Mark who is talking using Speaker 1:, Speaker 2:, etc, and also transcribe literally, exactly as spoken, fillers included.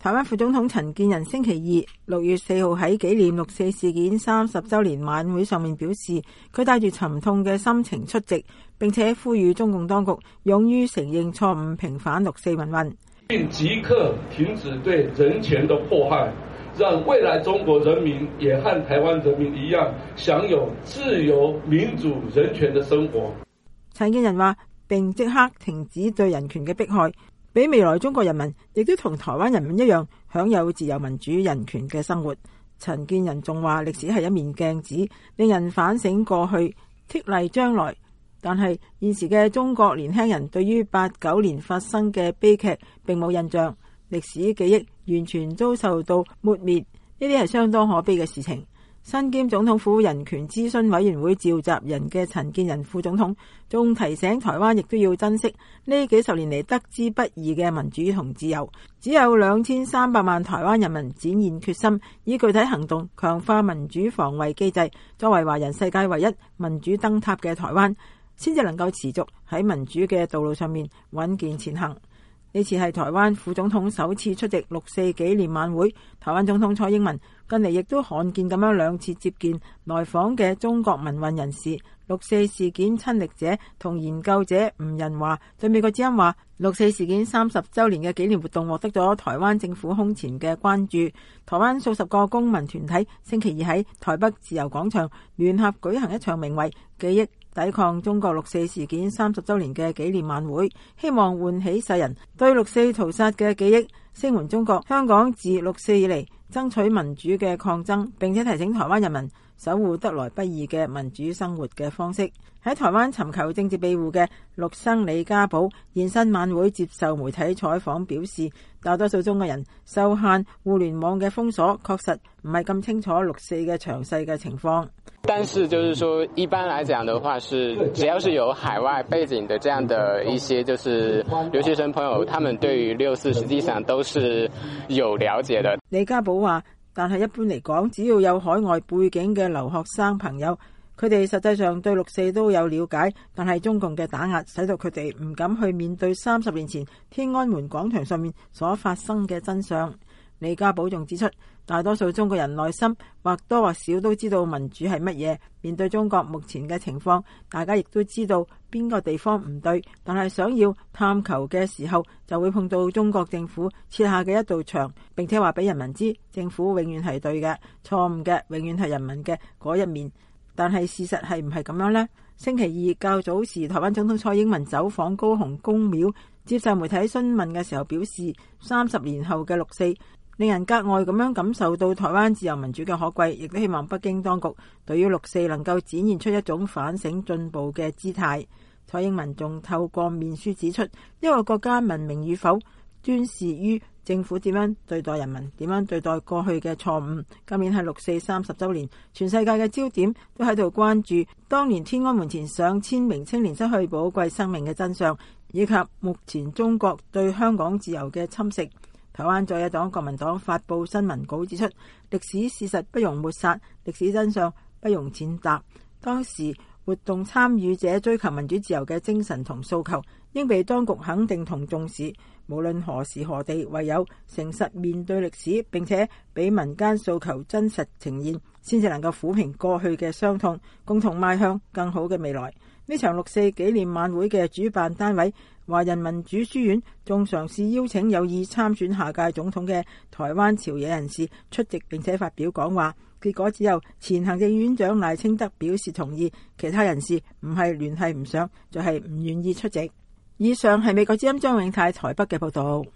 Speaker 1: 台灣副總統陳建仁星期二六月四號喺紀念六四事件三十週年晚會上面表示，佢帶住沉痛嘅心情出席，並且呼籲中共當局勇於承認錯誤，平反六四民運，
Speaker 2: 並即刻停止對人權的迫害，讓未來中國人民也和台灣人民一樣，享有自由、民主、人權的生活。
Speaker 1: 陳建仁話，並即刻停止對人權嘅迫害，俾未來中國人民亦都同台灣人民一樣享有自由民主人權嘅生活。陳建仁仲話，歷史係一面鏡子，令人反省過去，剔勵將來。但係現時嘅中國年輕人對於八九年發生嘅悲劇並冇印象，歷史記憶完全遭受到抹滅，呢啲係相當可悲嘅事情。身兼總統府人權諮詢委員會召集人嘅陳建仁副總統仲提醒台灣亦都要珍惜呢幾十年嚟得之不易嘅民主同自由。只有兩千三百萬台灣人民展現決心，以具體行動強化民主防衛機制，作為華人世界唯一民主燈塔嘅台灣，先至能夠持續喺民主嘅道路上面穩健前行。呢次係台灣副總統首次出席六四紀念晚會，台灣總統蔡英文近嚟亦都罕見咁樣兩次接見來訪嘅中國民運人士。六四事件親歷者同研究者吳仁華對美國之音話，六四事件三十週年嘅紀念活動獲得咗台灣政府空前嘅關注。台灣數十個公民團體星期二喺台北自由廣場聯合舉行一場名為記憶抵抗中國六四事件三十週年嘅紀念晚會，希望喚起世人對六四屠殺嘅記憶，聲援中國香港自六四以嚟爭取民主嘅抗爭，並且提醒台灣人民守護得來不易嘅民主生活嘅方式。喺台灣尋求政治庇護嘅陸生李家寶現身晚會接受媒體採訪，表示大多數中國人受限互聯網嘅封鎖，確實唔係咁清楚六四嘅詳細嘅情況。
Speaker 3: 但是就是說一般來講的話，是只要是有海外背景的這樣的一些就是留學生朋友，他們對於六四實際上都是有了解的。
Speaker 1: 李家寶話，但係一般嚟講，只要有海外背景嘅留學生朋友，佢哋實際上對六四都有了解，但係中共嘅打壓使到佢哋唔敢去面對三十年前天安門廣場上面所發生嘅真相。李家寶仲指出，大多數中國人內心或多或少都知道民主係乜嘢。面對中國目前嘅情況，大家亦都知道邊個地方唔對，但係想要探求嘅時候，就會碰到中國政府設下嘅一道牆，並且話俾人民知政府永遠係對嘅，錯誤嘅永遠係人民嘅嗰一面。但係事實係唔係咁樣呢？星期二較早時，台灣總統蔡英文走訪高雄公廟，接受媒體詢問嘅時候表示，三十年後嘅六四令人格外咁樣感受到台灣自由民主嘅可貴，亦都希望北京當局對於六四能夠展現出一種反省進步嘅姿態。蔡英文仲透過面書指出，一個國家文明與否，專視於政府點樣對待人民，點樣對待過去嘅錯誤。今年係六四三十週年，全世界嘅焦點都喺度關注當年天安門前上千名青年失去寶貴生命嘅真相，以及目前中國對香港自由嘅侵蝕。台灣在野黨國民黨發布新聞稿指出，歷史事實不容抹殺，歷史真相不容踐踏。當時活動參與者追求民主自由嘅精神同訴求，應被當局肯定同重視。無論何時何地，唯有誠實面對歷史，並且俾民間訴求真實呈現，先至能夠撫平過去嘅傷痛，共同邁向更好嘅未來。呢場六四紀念晚會嘅主辦單位華人民主書院仲嘗試邀請有意參選下屆總統嘅台灣朝野人士出席，並且發表講話。結果只有前行政院長賴清德表示同意，其他人士唔係聯繫唔上，就係唔願意出席。以上係美國之音張永泰台北嘅報道。